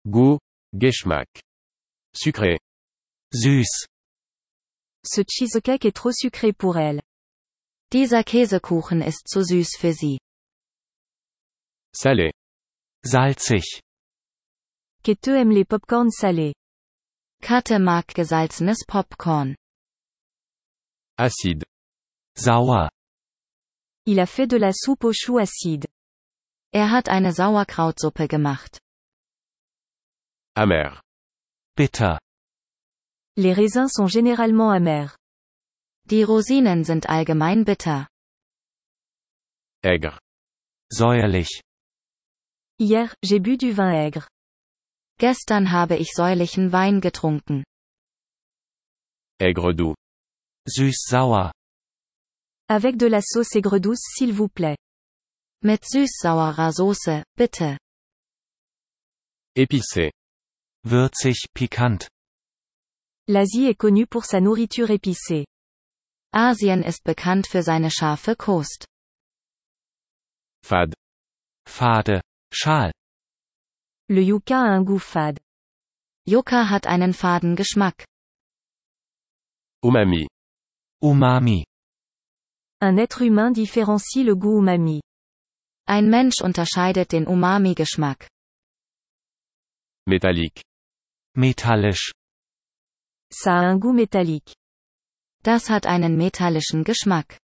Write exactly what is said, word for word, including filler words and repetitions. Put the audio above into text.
Goût, Geschmack. Sucré. Süß. Ce cheesecake est trop sucré pour elle. Dieser Käsekuchen ist zu süß für sie. Salé. Salzig. Kate aime les popcorns salés. Katte mag gesalzenes Popcorn. Acide. Sauer. Il a fait de la soupe aux choux acide. Er hat eine Sauerkrautsuppe gemacht. Amer. Bitter. Les raisins sont généralement amers. Die Rosinen sind allgemein bitter. Aigre. Säuerlich. Hier, j'ai bu du vin aigre. Gestern habe ich säuerlichen Wein getrunken. Aigre doux. Süß-sauer. Avec de la sauce aigre douce s'il vous plaît. Mit süß-saurer Soße, bitte. Épicé. Würzig, pikant. L'Asie est connue pour sa nourriture épicée. Asien ist bekannt für seine scharfe Kost. Fade. Fade. Schal. Le yucca a un goût fade. Yucca hat einen faden Geschmack. Umami. Umami. Un être humain différencie le goût umami. Ein Mensch unterscheidet den Umami-Geschmack. Métallique. Metallisch. Ça a un goût métallique. Das hat einen metallischen Geschmack.